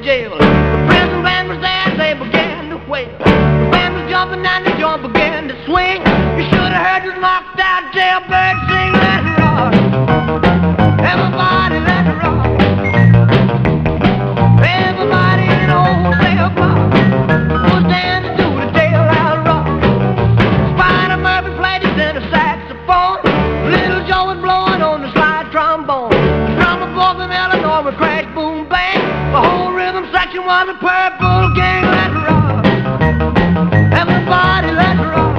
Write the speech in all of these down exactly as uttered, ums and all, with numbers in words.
jail. The prison band was there, they began to wail. The band was jumping and the joint began to swing. You should have heard this knocked out jailbird sing. Let it rock, everybody let it rock. Everybody in the old cell block was dancing to the jailhouse rock. Spider Murphy played his tenor saxophone. Little Joe was blowing on the slide trombone. The drummer boy from Illinois would crash, boom, bang. The whole rhythm section was a Purple Gang. Let it rock, everybody let it rock.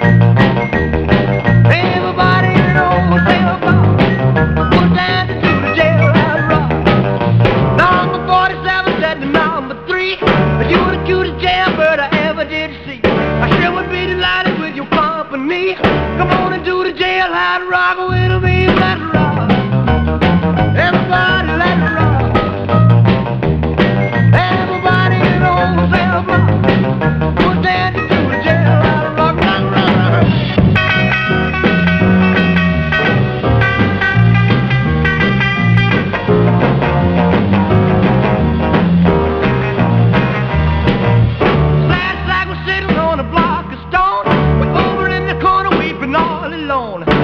Everybody in the old cell block was dancing to the jailhouse rock. Number forty-seven said to number three, you were the cutest jailbird I ever did see. I sure would be delighted with your company. Come on and do the jailhouse rock with me. Let it rock, everybody let it rock. Everybody in the old cell block was dancing to the jailhouse rock. Rock, rock, rock. Slash Slack was sitting on a block of stone, way over in the corner weeping all alone.